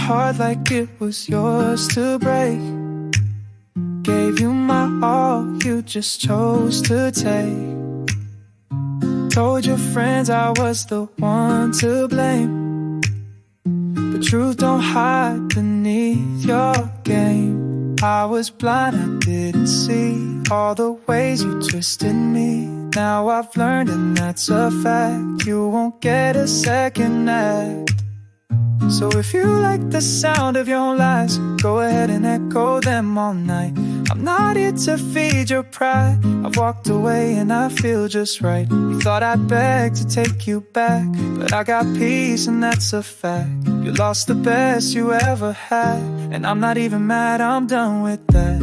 heart like it was yours to break. Gave you my all, you just chose to take. Told your friends I was the one to blame, but truth don't hide beneath your game. I was blind, I didn't see all the ways you twisted me. Now I've learned and that's a fact, you won't get a second act. So if you like the sound of your own lies, go ahead and echo them all night. I'm not here to feed your pride. I've walked away and I feel just right. You thought I'd beg to take you back, but I got peace and that's a fact. You lost the best you ever had, and I'm not even mad, I'm done with that.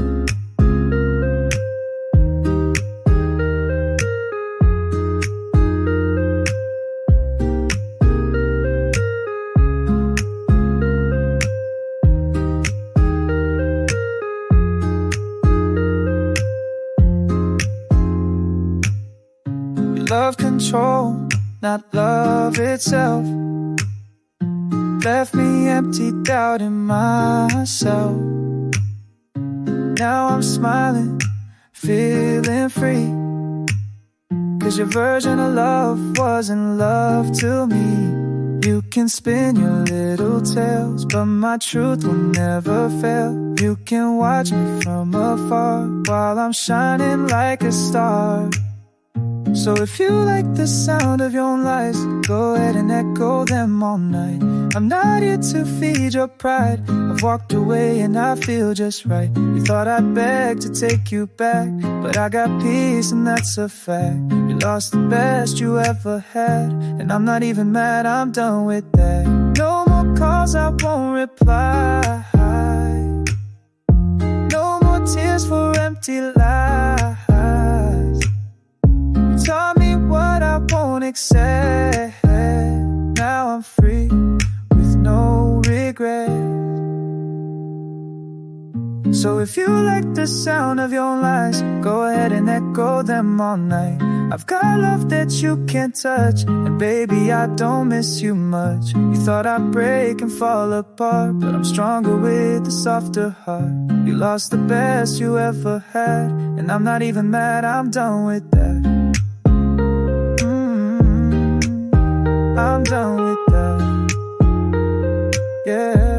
Love control, not love itself. Left me empty, doubting myself. Now I'm smiling, feeling free, 'cause your version of love wasn't love to me. You can spin your little tales, but my truth will never fail. You can watch me from afar while I'm shining like a star. So if you like the sound of your own lies, go ahead and echo them all night. I'm not here to feed your pride. I've walked away and I feel just right. You thought I'd beg to take you back, but I got peace and that's a fact. You lost the best you ever had, and I'm not even mad, I'm done with that. No more calls, I won't reply. No more tears for empty lies. Taught me what I won't accept. Now I'm free with no regret. So if you like the sound of your own lies, go ahead and echo them all night. I've got love that you can't touch, and baby, I don't miss you much. You thought I'd break and fall apart, but I'm stronger with a softer heart. You lost the best you ever had, and I'm not even mad, I'm done with that. I'm done with that, yeah.